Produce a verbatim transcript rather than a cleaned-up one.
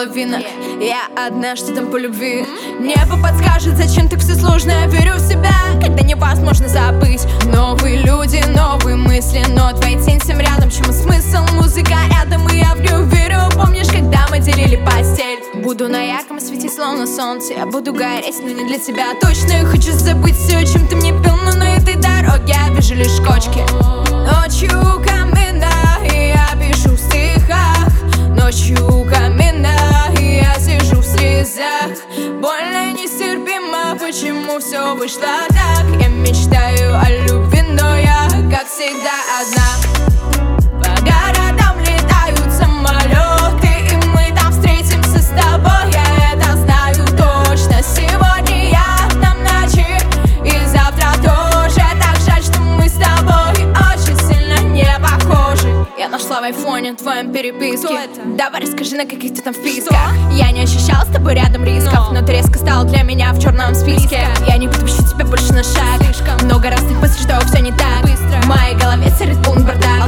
половина. Я одна, что там по любви. Небо подскажет, зачем так все сложно. Я верю в себя, когда невозможно забыть. Новые люди, новые мысли, но твоя тень всем рядом. Чему смысл? Музыка рядом, и я в нее верю. Помнишь, когда мы делили постель? Буду на ярком свете, словно солнце. Я буду гореть, но не для тебя точно. Я хочу забыть все, чем ты мне пил, но на этой дороге я вижу лишь кочки. Ночью каменная, и я пишу в стихах. Ночью каменная, и я сижу в слезах. Больно нестерпимо, почему все вышло так. Я мечтаю о любви, но я, как всегда, одна. По городам летают самолеты, и мы там встретимся с тобой. Я это знаю точно. Сегодня я там ночи, и завтра тоже. Так жаль, что мы с тобой очень сильно не похожи. Я нашла в айфоне твоем переписке. Давай расскажи, на каких ты там вписках. Я не ощущала с тобой рядом рисков, но ты резко стал для меня в черном списке. Я не подпущу тебя больше на шаг. Много разных мыслей, что все не так. В моей голове царит полный бардак.